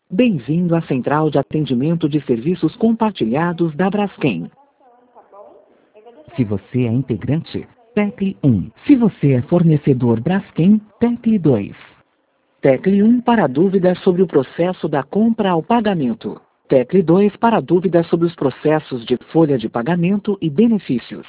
Bem-vindo à Central de Atendimento de Serviços Compartilhados da Braskem. Se você é integrante, tecle 1. Se você é fornecedor Braskem, tecle 2. Tecle 1 para dúvidas sobre o processo da compra ao pagamento. Tecle 2 para dúvidas sobre os processos de folha de pagamento e benefícios.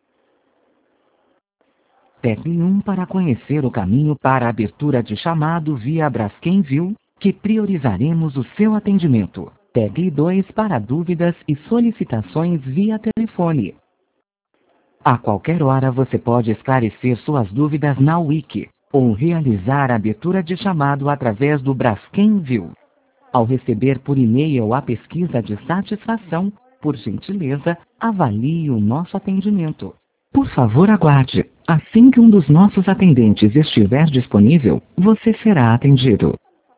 Tecle 1 para conhecer o caminho para a abertura de chamado via Braskem View, que priorizaremos o seu atendimento. Tecle 2 para dúvidas e solicitações via telefone. A qualquer hora você pode esclarecer suas dúvidas na Wiki, ou realizar a abertura de chamado através do Braskem View. Ao receber por e-mail a pesquisa de satisfação, por gentileza, avalie o nosso atendimento. Por favor, aguarde. Assim que um dos nossos atendentes estiver disponível, você será atendido.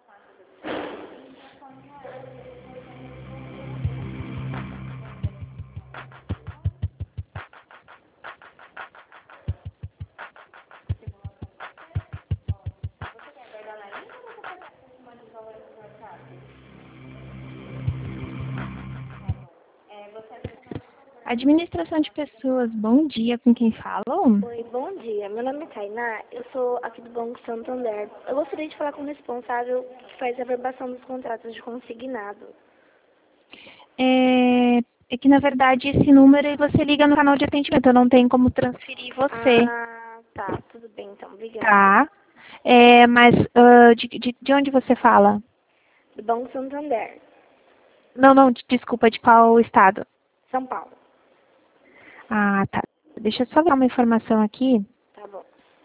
Administração de pessoas, bom dia, com quem falo? Oi, bom dia. Meu nome é Tainá, eu sou aqui do Banco Santander. Eu gostaria de falar com o responsável que faz a verbação dos contratos de consignado. É que, na verdade, esse número você liga no canal de atendimento, eu não tenho como transferir você, Ah, tá. Tudo bem, então. Obrigada. tá? Mas de onde você fala? Do Banco Santander, Não, desculpa, de qual estado? São Paulo. Ah, tá. Deixa eu só dar uma informação aqui. Tá bom.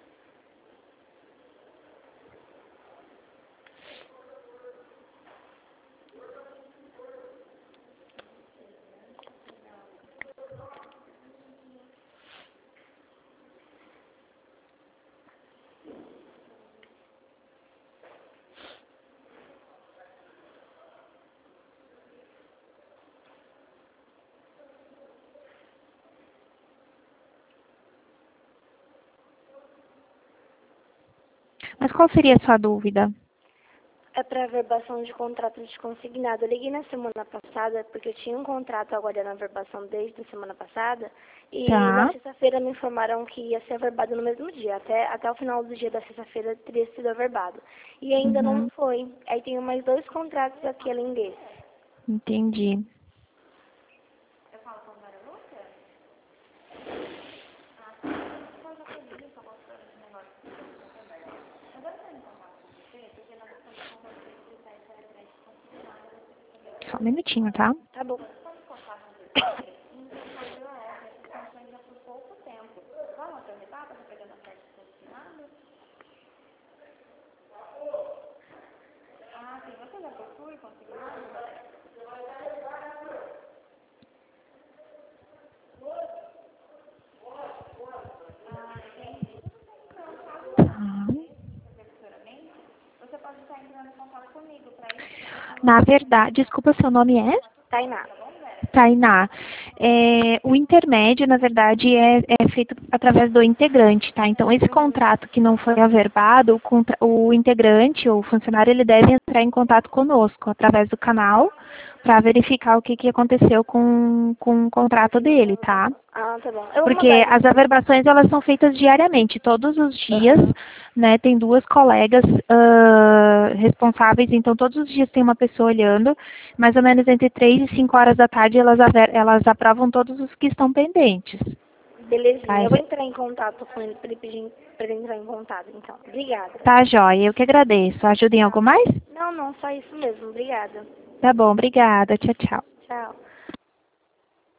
Mas qual seria a sua dúvida? É para verbação de contrato de consignado. Eu liguei na semana passada porque eu tinha um contrato aguardando a verbação desde a semana passada. E na Tá. sexta-feira me informaram que ia ser averbado no mesmo dia. Até o final do dia da sexta-feira teria sido averbado. E ainda não foi. Aí tenho mais 2 contratos aqui além desse. Entendi. Só um minutinho, tá? Tá bom. Na verdade, desculpa, seu nome é? Tainá. Tainá. O intermédio, na verdade, é feito através do integrante, tá? Então, esse contrato que não foi averbado, o integrante, o funcionário, ele deve entrar em contato conosco através do canal para verificar o que aconteceu com o contrato dele, tá? Ah, tá bom. Eu vou Porque mandar. as averbações, elas são feitas diariamente, todos os dias, né? Tem 2 colegas responsáveis, então todos os dias tem uma pessoa olhando, mais ou menos entre 3 e 5 horas da tarde, elas aprovam todos os que estão pendentes. Belezinha. Tá, Eu vou entrar em contato com ele para ele pedir para ele entrar em contato, então. Obrigada. tá, joia, eu que agradeço. Ajuda em algo mais? Não, só isso mesmo. Obrigada. Tá bom, obrigada, tchau, tchau. Tchau.